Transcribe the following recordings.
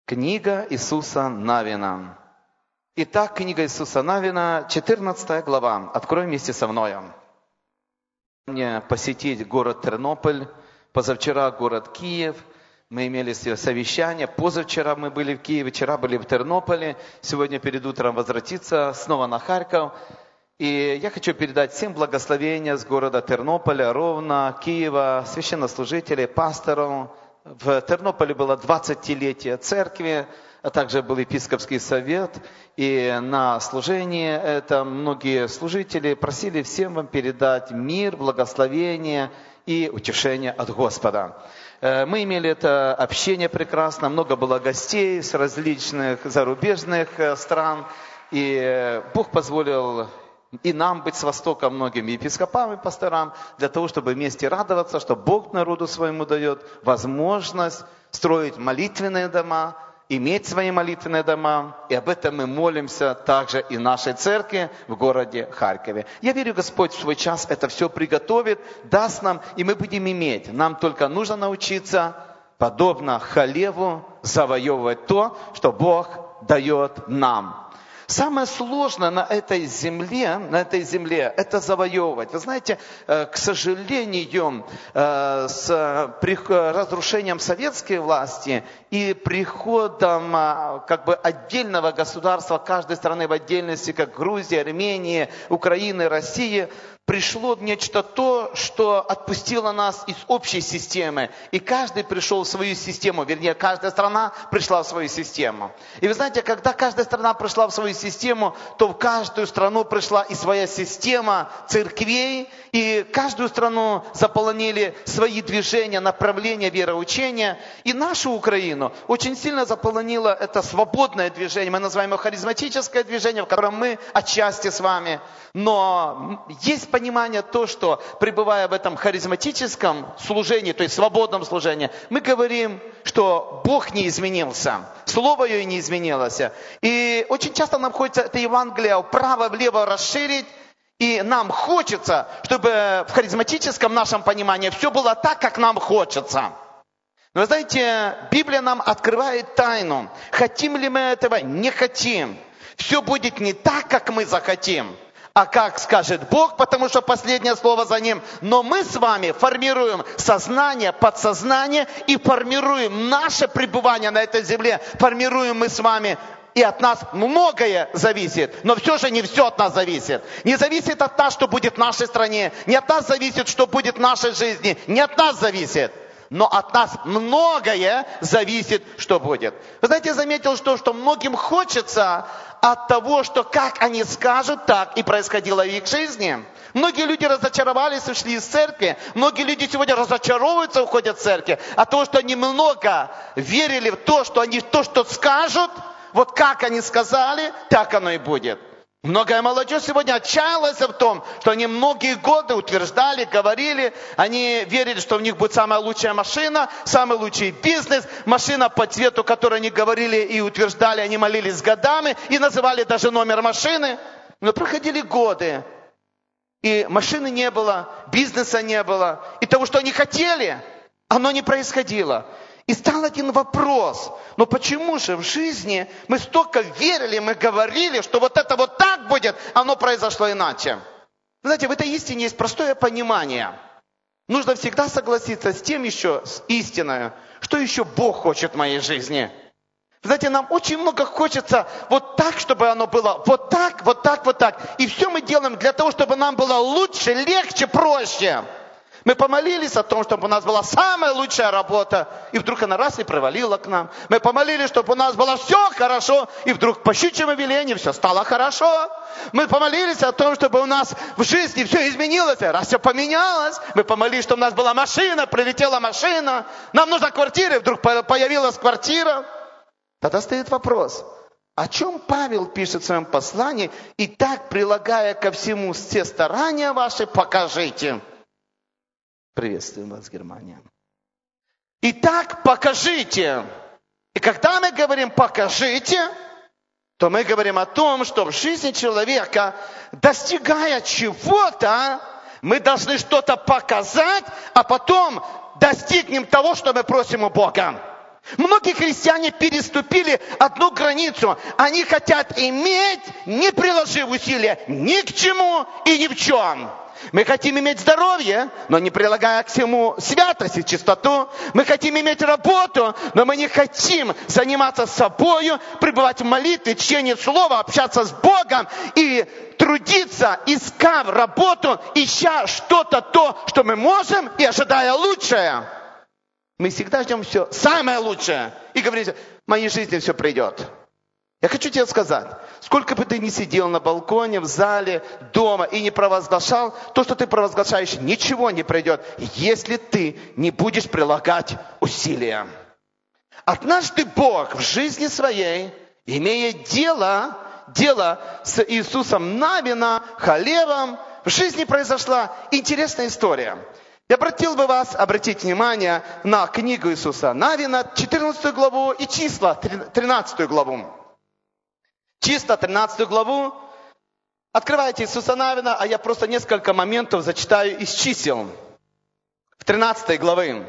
Книга Иисуса Навина. Итак, книга Иисуса Навина, 14 глава. Открой вместе со мной. Мне посетить город Тернополь, позавчера город Киев. Мы имели совещание. Позавчера мы были в Киеве, вчера были в Тернополе. Сегодня перед утром возвратиться снова на Харьков. И я хочу передать всем благословения с города Тернополя, Ровно, Киева, священнослужителей, пасторов. В Тернополе было 20-летие церкви, а также был епископский совет. И на служении это многие служители просили всем вам передать мир, благословение и утешение от Господа. Мы имели это общение прекрасно, много было гостей с различных зарубежных стран. И Бог позволил и нам быть с Востока многим епископам и пасторам, для того, чтобы вместе радоваться, что Бог народу своему дает возможность строить молитвенные дома, иметь свои молитвенные дома. И об этом мы молимся также и нашей церкви в городе Харькове. Я верю, Господь в свой час это все приготовит, даст нам, и мы будем иметь. Нам только нужно научиться, подобно Халеву, завоевывать то, что Бог дает нам. Самое сложное на этой земле, это завоевывать. Вы знаете, к сожалению, с разрушением советской власти и приходом отдельного государства каждой страны в отдельности, как Грузия, Армения, Украина, Россия, пришло нечто то, что отпустило нас из общей системы. И каждый пришел в свою систему, вернее, каждая страна пришла в свою систему. И вы знаете, когда каждая страна пришла в свою систему, то в каждую страну пришла и своя система церквей, и каждую страну заполонили свои движения, направления вероучения. И нашу Украину очень сильно заполонило это свободное движение, мы называем его харизматическое движение, в котором мы отчасти с вами. Но есть понимание то, что пребывая в этом харизматическом служении, то есть свободном служении, мы говорим, что Бог не изменился, Слово Его не изменилось. И очень часто нам хочется это Евангелие вправо-влево расширить, и нам хочется, чтобы в харизматическом нашем понимании все было так, как нам хочется. Но вы знаете, Библия нам открывает тайну. Хотим ли мы этого? Не хотим. Все будет не так, как мы захотим, а как скажет Бог, потому что последнее слово за Ним. Но мы с вами формируем сознание, подсознание и формируем наше пребывание на этой земле. Формируем мы с вами. И от нас многое зависит, но все же не все от нас зависит. Не зависит от нас, что будет в нашей стране, не от нас зависит, что будет в нашей жизни, не от нас зависит. Но от нас многое зависит, что будет. Вы знаете, я заметил, что многим хочется от того, что как они скажут, так и происходило в их жизни. Многие люди разочаровались, ушли из церкви. Многие люди сегодня разочаровываются, уходят в церковь. От того, что они много верили в то, что они то, что скажут, вот как они сказали, так оно и будет. Многое молодежь сегодня отчаялась в том, что они многие годы утверждали, говорили, они верили, что у них будет самая лучшая машина, самый лучший бизнес, машина по цвету, которую они говорили и утверждали, они молились годами и называли даже номер машины. Но проходили годы, и машины не было, бизнеса не было, и того, что они хотели, оно не происходило. И стал один вопрос, но почему же в жизни мы столько верили, мы говорили, что вот это вот так будет, оно произошло иначе. Знаете, в этой истине есть простое понимание. Нужно всегда согласиться с тем еще, с истиной, что еще Бог хочет в моей жизни. Знаете, нам очень много хочется вот так, чтобы оно было вот так, вот так, вот так. И все мы делаем для того, чтобы нам было лучше, легче, проще. Мы помолились о том, чтобы у нас была самая лучшая работа, и вдруг она раз и провалила к нам. Мы помолились, чтобы у нас было все хорошо, и вдруг по щучьему велению все стало хорошо. Мы помолились о том, чтобы у нас в жизни все изменилось, раз все поменялось. Мы помолились, чтобы у нас была машина, прилетела машина. Нам нужна квартира, и вдруг появилась квартира. Тогда стоит вопрос, о чем Павел пишет в своем послании? «Итак, прилагая ко всему все старания ваши, покажите». Приветствуем вас, Германия. Итак, покажите. И когда мы говорим «покажите», то мы говорим о том, что в жизни человека, достигая чего-то, мы должны что-то показать, а потом достигнем того, что мы просим у Бога. Многие христиане переступили одну границу. Они хотят иметь, не приложив усилия ни к чему и ни в чем. Мы хотим иметь здоровье, но не прилагая к всему святость и чистоту. Мы хотим иметь работу, но мы не хотим заниматься собою, пребывать в молитве, чтении слова, общаться с Богом и трудиться, искав работу, ища что-то то, что мы можем, и ожидая лучшее. Мы всегда ждем все самое лучшее. И говорите, в моей жизни все придет. Я хочу тебе сказать, сколько бы ты ни сидел на балконе, в зале, дома и не провозглашал, то, что ты провозглашаешь, ничего не придет, если ты не будешь прилагать усилия. Однажды Бог в жизни своей, имея дело с Иисусом Навина, Халевом, в жизни произошла интересная история. Я обратил бы вас обратить внимание на книгу Иисуса Навина, 14 главу и числа, 13 главу. Числа, 13 главу. Открывайте Иисуса Навина, а я просто несколько моментов зачитаю из чисел. В 13 главы.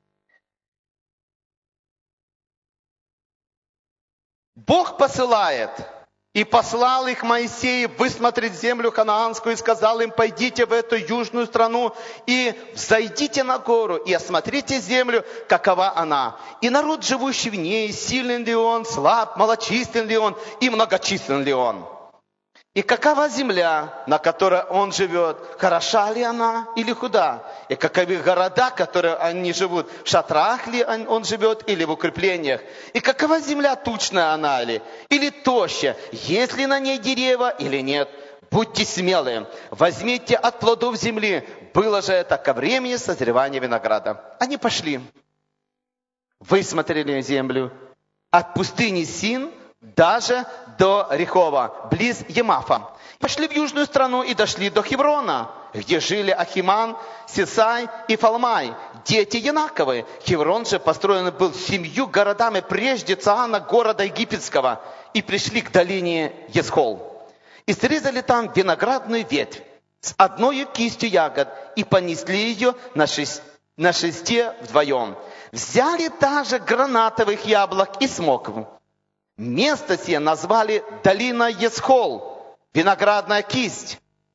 Бог посылает. И послал их Моисей высмотреть землю ханаанскую, и сказал им, пойдите в эту южную страну, и взойдите на гору, и осмотрите землю, какова она. И народ, живущий в ней, силен ли он, слаб, малочислен ли он, и многочислен ли он. И какова земля, на которой он живет, хороша ли она или худа? И каковы города, в которых они живут, в шатрах ли он живет или в укреплениях? И какова земля, тучная она ли, или тощая, есть ли на ней дерева или нет? Будьте смелые, возьмите от плодов земли, было же это ко времени созревания винограда. Они пошли, высмотрели землю от пустыни Син, даже до Рехова, близ Емафа. Пошли в южную страну и дошли до Хеврона, где жили Ахиман, Сесай и Фалмай, дети Янаковы. Хеврон же построен был 7 городами прежде Цаана, города египетского, и пришли к долине Есхол. И срезали там виноградную ветвь с одной кистью ягод и понесли ее на шесте вдвоем. Взяли также гранатовых яблок и смокву. Место сие назвали долина Есхол, виноградная кисть.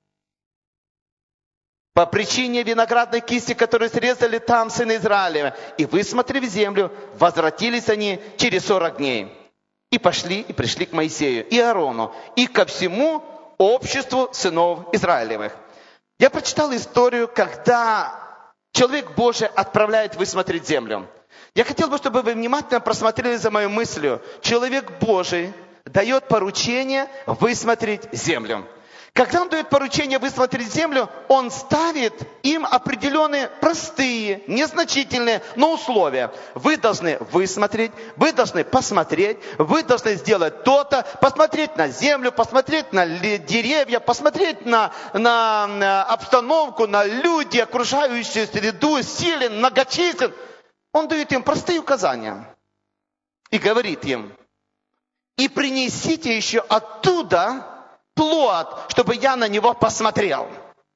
По причине виноградной кисти, которую срезали там сыны Израилева, и высмотрев землю, возвратились они через 40 дней. И пошли, и пришли к Моисею и Аарону, и ко всему обществу сынов Израилевых. Я прочитал историю, когда человек Божий отправляет высмотреть землю. Я хотел бы, чтобы вы внимательно просмотрели за моей мыслью. Человек Божий дает поручение высмотреть землю. Когда он дает поручение высмотреть землю, он ставит им определенные простые, незначительные, но условия. Вы должны высмотреть, вы должны посмотреть, вы должны сделать то-то, посмотреть на землю, посмотреть на деревья, посмотреть на обстановку, на люди, окружающую среду, силен, многочислен. Он дает им простые указания и говорит им, и принесите еще оттуда плод, чтобы я на него посмотрел.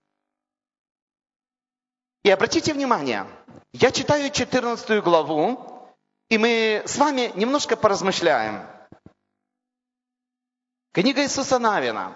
И обратите внимание, я читаю 14 главу, и мы с вами немножко поразмышляем. Книга Иисуса Навина.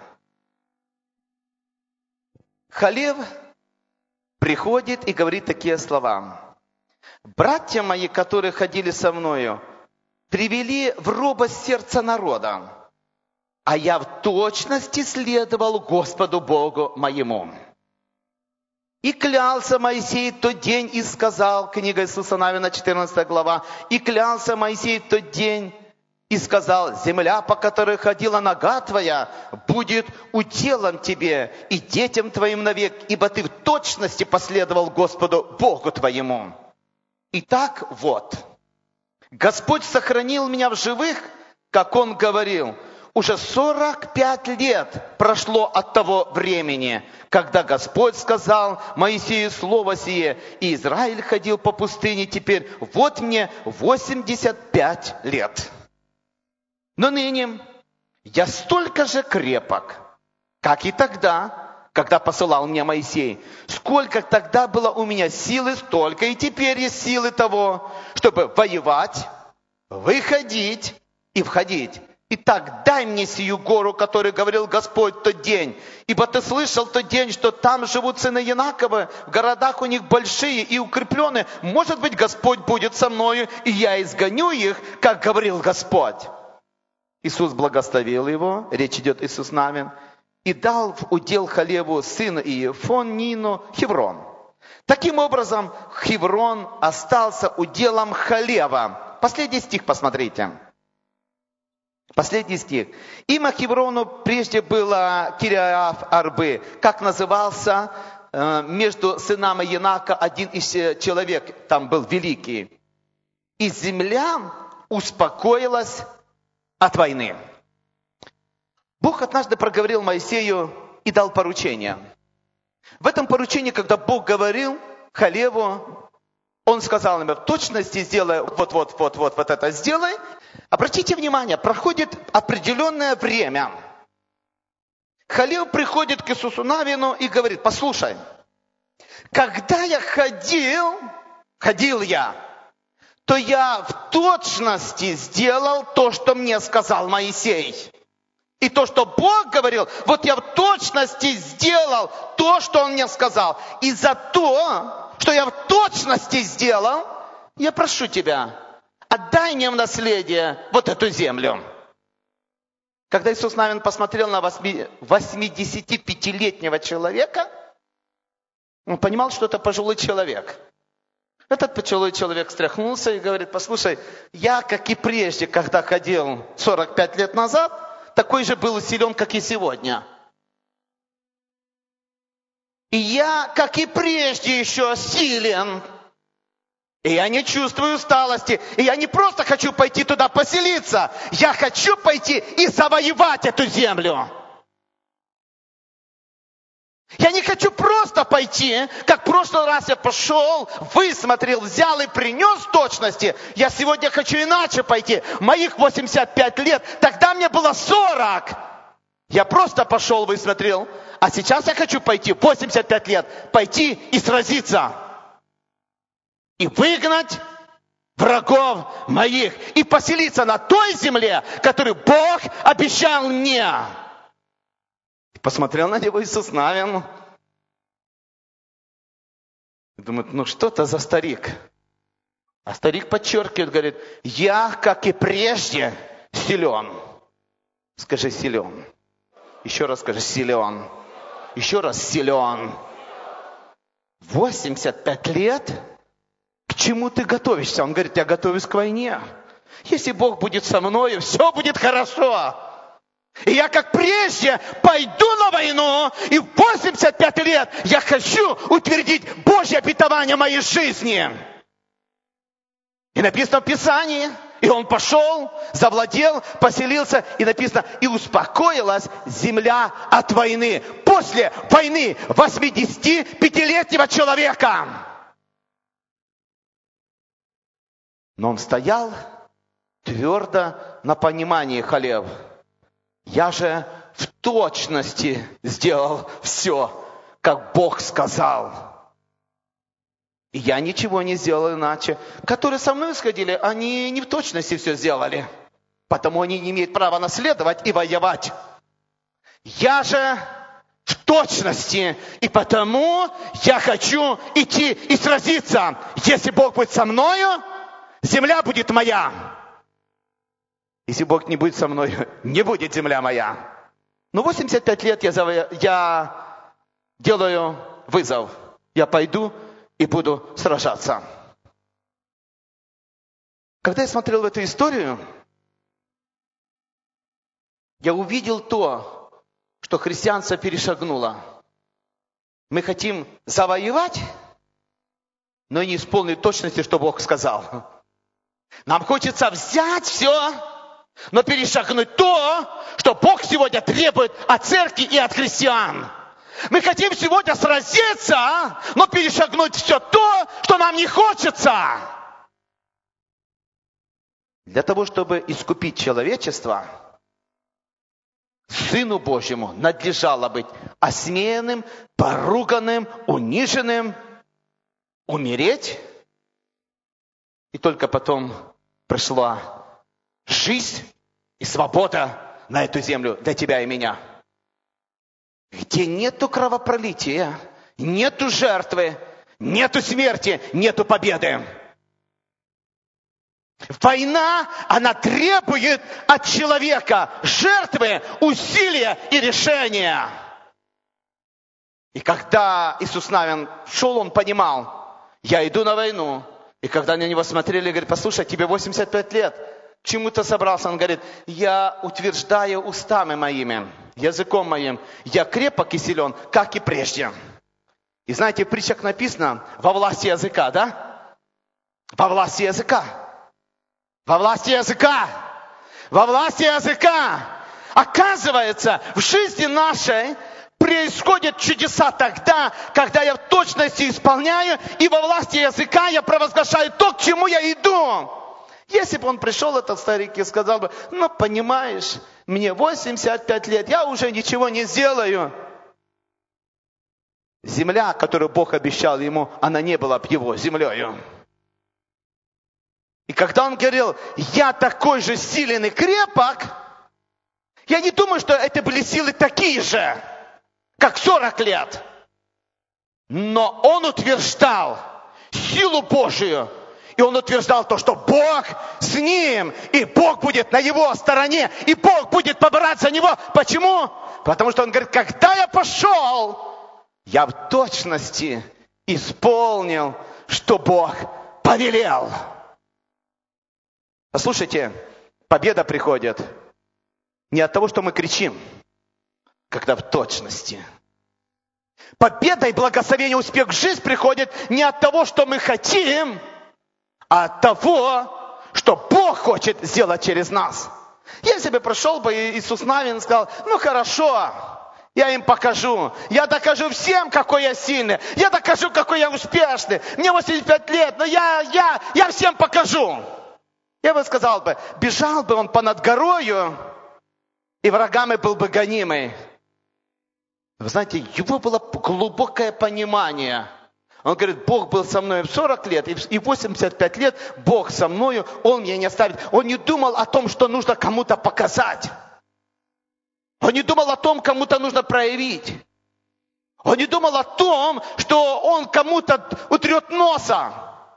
Халев приходит и говорит такие слова. «Братья мои, которые ходили со мною, привели в робость сердца народа, а я в точности следовал Господу Богу моему. И клялся Моисей в тот день и сказал», книга Иисуса Навина, 14 глава, «И клялся Моисей в тот день и сказал, земля, по которой ходила нога твоя, будет уделом тебе и детям твоим навек, ибо ты в точности последовал Господу Богу твоему». Итак, вот, Господь сохранил меня в живых, как Он говорил. Уже 45 лет прошло от того времени, когда Господь сказал Моисею слово сие, и Израиль ходил по пустыне теперь. Вот мне 85 лет. Но ныне я столько же крепок, как и тогда, когда посылал меня Моисей. Сколько тогда было у меня силы, столько и теперь есть силы того, чтобы воевать выходить и входить. Итак, дай мне сию гору, которую говорил Господь в тот день. Ибо ты слышал в тот день, что там живут сыны Янаковы, в городах у них большие и укрепленные. Может быть, Господь будет со мною, и я изгоню их, как говорил Господь. Иисус благословил его, речь идет Иисус Навин, и дал в удел Халеву сына Иефонину Хеврон. Таким образом, Хеврон остался уделом Халева. Последний стих посмотрите. Последний стих. Имя Хеврону прежде было Кириаф-Арбы. Как назывался между сынами Янака один из человек, там был великий. И земля успокоилась от войны. Бог однажды проговорил Моисею и дал поручение. В этом поручении, когда Бог говорил Халеву, он сказал ему, в точности сделай вот это сделай. Обратите внимание, проходит определенное время. Халев приходит к Иисусу Навину и говорит, послушай, когда я ходил я, то я в точности сделал то, что мне сказал Моисей. И то, что Бог говорил, вот я в точности сделал то, что Он мне сказал. И за то, что я в точности сделал, я прошу тебя, отдай мне в наследие вот эту землю. Когда Иисус Навин посмотрел на 85-летнего человека, он понимал, что это пожилой человек. Этот пожилой человек встряхнулся и говорит, послушай, я, как и прежде, когда ходил 45 лет назад, такой же был силен, как и сегодня. И я, как и прежде, еще силен. И я не чувствую усталости. И я не просто хочу пойти туда поселиться. Я хочу пойти и завоевать эту землю. Я не хочу просто пойти, как в прошлый раз я пошел, высмотрел, взял и принес точности. Я сегодня хочу иначе пойти. Моих 85 лет, тогда мне было 40. Я просто пошел, высмотрел. А сейчас я хочу пойти, 85 лет, пойти и сразиться. И выгнать врагов моих. И поселиться на той земле, которую Бог обещал мне. Посмотрел на него Иисус Навин. Думает, ну что это за старик? А старик подчеркивает, говорит, я, как и прежде, силен. Скажи, силен. Еще раз скажи, силен. Еще раз, силен. 85 лет? К чему ты готовишься? Он говорит, я готовлюсь к войне. Если Бог будет со мною, все будет хорошо. И я, как прежде, пойду на войну, и в 85 лет я хочу утвердить Божье обетование моей жизни. И написано в Писании, и он пошел, завладел, поселился, и написано, и успокоилась земля от войны. После войны 85-летнего человека. Но он стоял твердо на понимании, Халев. Я же в точности сделал все, как Бог сказал. И я ничего не сделал иначе. Которые со мной сходили, они не в точности все сделали. Потому они не имеют права наследовать и воевать. Я же в точности. И потому я хочу идти и сразиться. Если Бог будет со мною, земля будет моя. Если Бог не будет со мной, не будет земля моя. Но 85 лет я делаю вызов. Я пойду и буду сражаться. Когда я смотрел в эту историю, я увидел то, что христианство перешагнуло. Мы хотим завоевать, но не исполнить точности, что Бог сказал. Нам хочется взять все, но перешагнуть то, что Бог сегодня требует от церкви и от христиан. Мы хотим сегодня сразиться, но перешагнуть все то, что нам не хочется. Для того, чтобы искупить человечество, Сыну Божьему надлежало быть осмеянным, поруганным, униженным, умереть. И только потом пришла жизнь и свобода на эту землю для тебя и меня. Где нету кровопролития, нету жертвы, нету смерти, нету победы. Война, она требует от человека жертвы, усилия и решения. И когда Иисус Навин шел, он понимал, я иду на войну. И когда на него смотрели, говорит, послушай, тебе 85 лет, к чему ты собрался? Он говорит, я утверждаю устами моими, языком моим, я крепок и силен, как и прежде. И знаете, в притчах написано, во власти языка, да? Во власти языка. Во власти языка. Во власти языка. Оказывается, в жизни нашей происходят чудеса тогда, когда я в точности исполняю, и во власти языка я провозглашаю то, к чему я иду. Если бы он пришел, этот старик, и сказал бы, ну, понимаешь, мне 85 лет, я уже ничего не сделаю. Земля, которую Бог обещал ему, она не была бы его землею. И когда он говорил, я такой же силен и крепок, я не думаю, что это были силы такие же, как 40 лет. Но он утверждал силу Божию. И он утверждал то, что Бог с ним, и Бог будет на его стороне, и Бог будет поборать за него. Почему? Потому что он говорит, когда я пошел, я в точности исполнил, что Бог повелел. Послушайте, победа приходит не от того, что мы кричим, когда в точности. Победа и благословение, успех в жизнь приходит не от того, что мы хотим, а от того, что Бог хочет сделать через нас. Если бы прошел бы Иисус Навин и сказал, ну хорошо, я им покажу. Я докажу всем, какой я сильный. Я докажу, какой я успешный. Мне 85 лет, но я всем покажу. Я бы сказал бы, бежал бы он понад горою, и врагами был бы гонимый. Вы знаете, его было глубокое понимание. Он говорит, Бог был со мной в 40 лет, и в 85 лет Бог со мною, Он меня не оставит. Он не думал о том, что нужно кому-то показать. Он не думал о том, кому-то нужно проявить. Он не думал о том, что он кому-то утрет носа.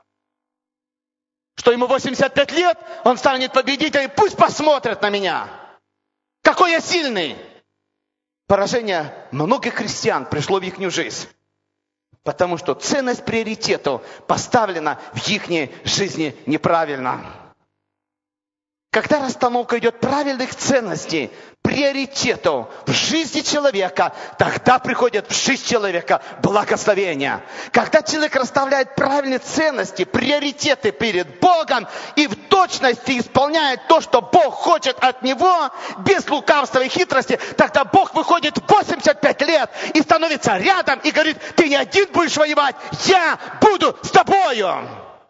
Что ему 85 лет, он станет победителем, пусть посмотрят на меня. Какой я сильный. Поражение многих христиан пришло в их жизнь. Потому что ценность приоритетов поставлена в их жизни неправильно. Когда расстановка идет правильных ценностей, приоритетов в жизни человека, тогда приходит в жизнь человека благословение. Когда человек расставляет правильные ценности, приоритеты перед Богом и в точности исполняет то, что Бог хочет от него, без лукавства и хитрости, тогда Бог выходит в 85 лет и становится рядом и говорит, ты не один будешь воевать, я буду с тобою.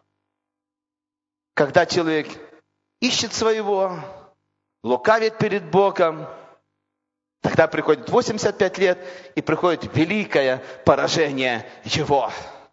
Когда человек ищет своего, лукавит перед Богом, тогда приходит 85 лет и приходит великое поражение его.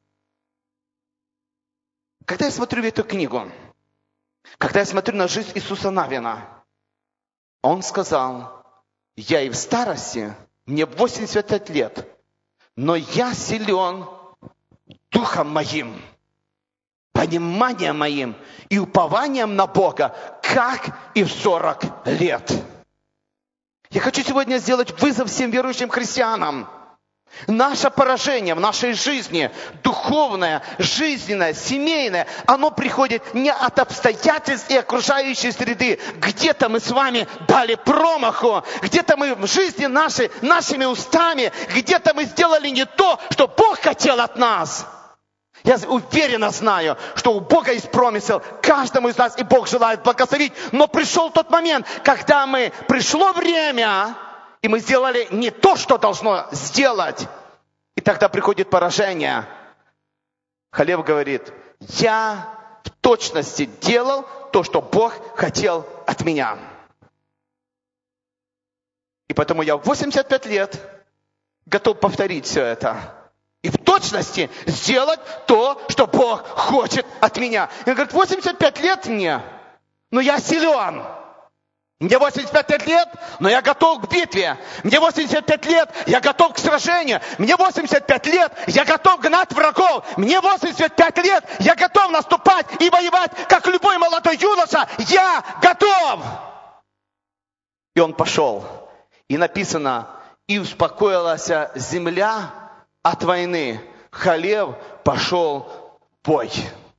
Когда я смотрю в эту книгу, когда я смотрю на жизнь Иисуса Навина, он сказал, я и в старости, мне 85 лет, но я силен духом моим, пониманием моим и упованием на Бога, как и в 40 лет. Я хочу сегодня сделать вызов всем верующим христианам. Наше поражение в нашей жизни, духовное, жизненное, семейное, оно приходит не от обстоятельств и окружающей среды. Где-то мы с вами дали промаху, где-то мы в жизни нашей, нашими устами, где-то мы сделали не то, что Бог хотел от нас. Я уверенно знаю, что у Бога есть промысел каждому из нас, и Бог желает благословить. Но пришел тот момент, когда пришло время, и мы сделали не то, что должно сделать. И тогда приходит поражение. Халев говорит, я в точности делал то, что Бог хотел от меня. И поэтому я в 85 лет готов повторить все это. И в точности сделать то, что Бог хочет от меня. И он говорит, 85 лет мне, но я силен. Мне 85 лет, но я готов к битве. Мне 85 лет, я готов к сражению. Мне 85 лет, я готов гнать врагов. Мне 85 лет, я готов наступать и воевать, как любой молодой юноша. Я готов. И он пошел. И написано, и успокоилась земля от войны. Халев пошел в бой.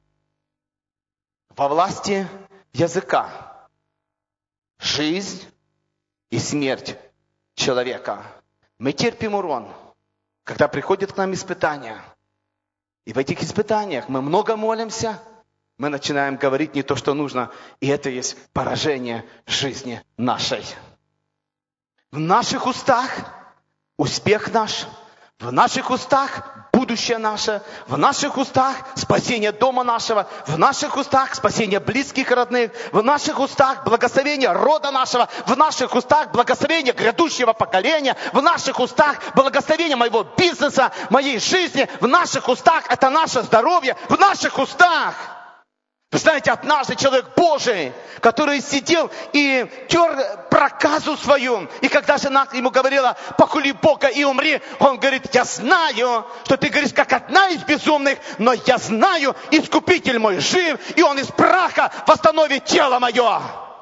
Во власти языка. Жизнь и смерть человека. Мы терпим урон, когда приходят к нам испытания. И в этих испытаниях мы много молимся, мы начинаем говорить не то, что нужно. И это есть поражение жизни нашей. В наших устах успех наш, в наших устах будущее наше, в наших устах спасение дома нашего, в наших устах спасение близких и родных, в наших устах благословение рода нашего, в наших устах благословение грядущего поколения, в наших устах благословение моего бизнеса, моей жизни, в наших устах это наше здоровье, в наших устах. Вы знаете, однажды человек Божий, который сидел и тер проказу свою, и когда жена ему говорила, похули Бога и умри, он говорит, я знаю, что ты говоришь, как одна из безумных, но я знаю, Искупитель мой жив, и он из праха восстановит тело мое.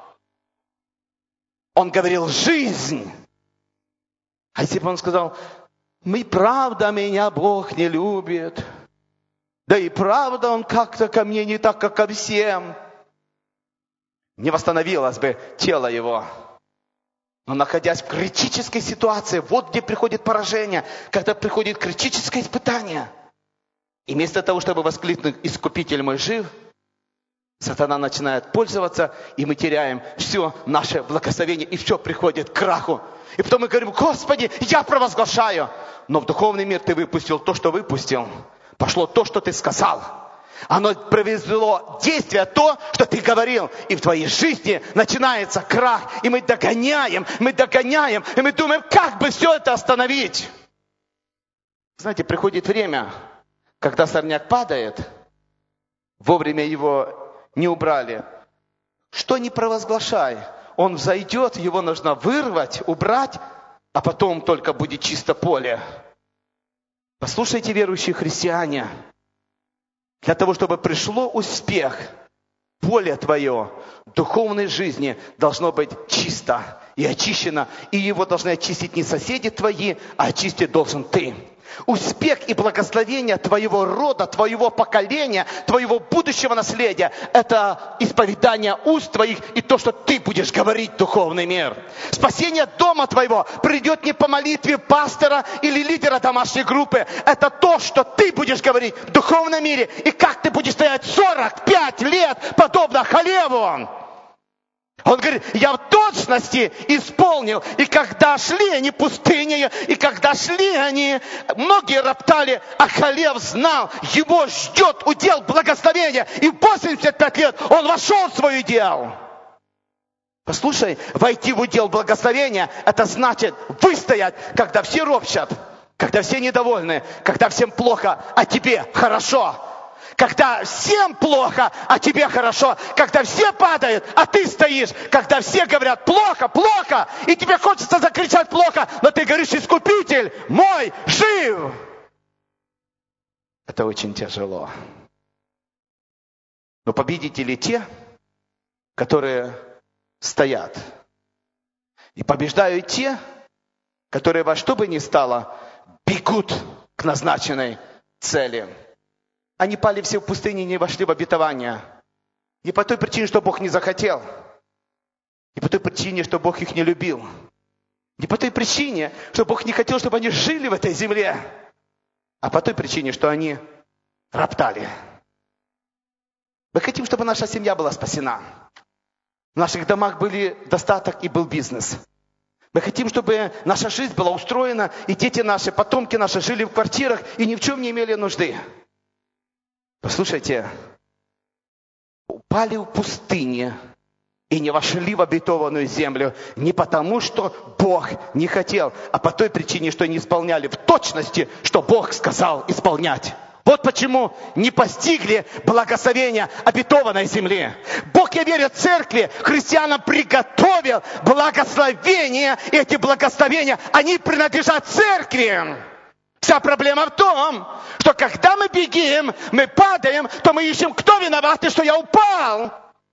Он говорил, жизнь. А если бы он сказал, правда меня Бог не любит, да и правда, он как-то ко мне не так, как ко всем. Не восстановилось бы тело его. Но находясь в критической ситуации, вот где приходит поражение, когда приходит критическое испытание. И вместо того, чтобы воскликнуть «Искупитель мой жив», сатана начинает пользоваться, и мы теряем все наше благословение, и все приходит к краху. И потом мы говорим, Господи, я провозглашаю. Но в духовный мир ты выпустил то, что выпустил. Пошло то, что ты сказал. Оно произвело действие, то, что ты говорил. И в твоей жизни начинается крах. И мы догоняем, и мы думаем, как бы все это остановить. Знаете, приходит время, когда сорняк падает, вовремя его не убрали. Что не провозглашай, он взойдет, его нужно вырвать, убрать, а потом только будет чисто поле. Послушайте, верующие христиане, для того, чтобы пришло успех, поле твое духовной жизни должно быть чисто и очищено. И его должны очистить не соседи твои, а очистить должен ты. Успех и благословение твоего рода, твоего поколения, твоего будущего наследия – это исповедание уст твоих и то, что ты будешь говорить в духовный мир. Спасение дома твоего придет не по молитве пастора или лидера домашней группы. Это то, что ты будешь говорить в духовном мире. И как ты будешь стоять 45 лет, подобно Халеву. Он говорит, я в точности исполнил. И когда шли они пустыней, и когда шли они, многие роптали, а Халев знал, его ждет удел благословения. И в 85 лет он вошел в свой удел. Послушай, войти в удел благословения, это значит выстоять, когда все ропщат, когда все недовольны, когда всем плохо, а тебе хорошо. Когда всем плохо, а тебе хорошо. Когда все падают, а ты стоишь. Когда все говорят плохо, плохо. И тебе хочется закричать плохо, но ты говоришь, Искупитель мой жив. Это очень тяжело. Но победители те, которые стоят. И побеждают те, которые во что бы ни стало бегут к назначенной цели. Они пали все в пустыне и не вошли в обетование. Не по той причине, что Бог не захотел. Не по той причине, что Бог их не любил. Не по той причине, что Бог не хотел, чтобы они жили в этой земле. А по той причине, что они роптали. Мы хотим, чтобы наша семья была спасена. В наших домах был достаток и был бизнес. Мы хотим, чтобы наша жизнь была устроена, и дети наши, потомки наши жили в квартирах и ни в чем не имели нужды. Послушайте, упали в пустыне и не вошли в обетованную землю не потому, что Бог не хотел, а по той причине, что не исполняли в точности, что Бог сказал исполнять. Вот Вот почему не постигли благословения обетованной земли. Бог, я верю, церкви, христианам приготовил благословения. И эти благословения, они принадлежат церкви. Вся проблема в том, что когда мы бегим, мы падаем, то мы ищем, кто виноват, и что я упал.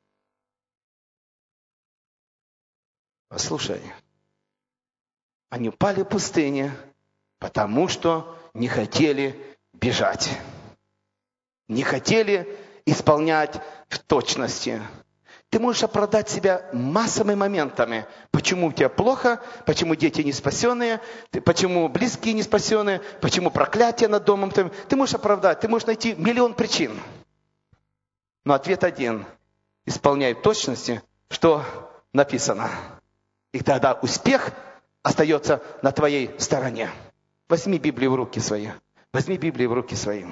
Послушай, они упали в пустыне, потому что не хотели бежать. Не хотели исполнять в точности. Ты можешь оправдать себя массовыми моментами. Почему у тебя плохо, почему дети не спасенные, почему близкие не спасенные, почему проклятие над домом. Ты можешь оправдать, ты можешь найти миллион причин. Но ответ один. Исполняй в точности, что написано. И тогда успех остается на твоей стороне. Возьми Библию в руки свои. Возьми Библию в руки свои.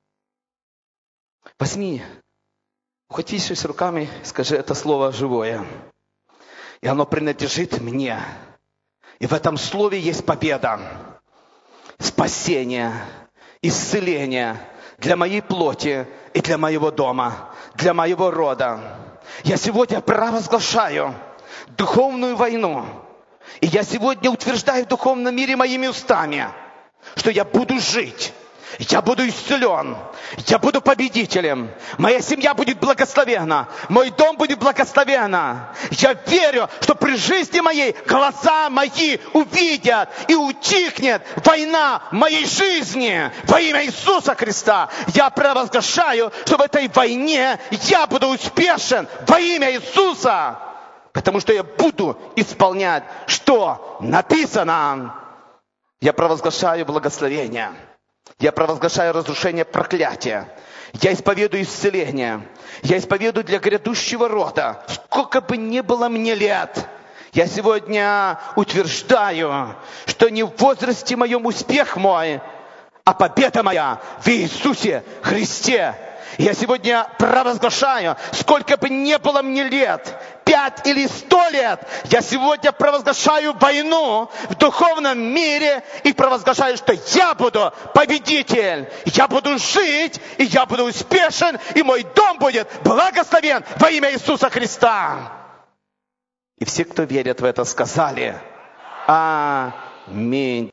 Возьми, ухватившись руками, скажи, это слово живое. И оно принадлежит мне. И в этом слове есть победа. Спасение, исцеление для моей плоти и для моего дома, для моего рода. Я сегодня провозглашаю духовную войну. И я сегодня утверждаю в духовном мире моими устами, что я буду жить, я буду исцелен, я буду победителем, моя семья будет благословена, мой дом будет благословен. Я верю, что при жизни моей глаза мои увидят и утихнет война моей жизни во имя Иисуса Христа. Я провозглашаю, что в этой войне я буду успешен во имя Иисуса. Потому что я буду исполнять, что написано. Я провозглашаю благословение. Я провозглашаю разрушение проклятия. Я исповедую исцеление. Я исповедую для грядущего рода. Сколько бы ни было мне лет, я сегодня утверждаю, что не в возрасте моем успех мой, а победа моя в Иисусе Христе. Я сегодня провозглашаю, сколько бы ни было мне лет, 5 или 100 лет, я сегодня провозглашаю войну в духовном мире и провозглашаю, что я буду победитель, я буду жить, и я буду успешен, и мой дом будет благословен во имя Иисуса Христа. И все, кто верит в это, сказали: Аминь.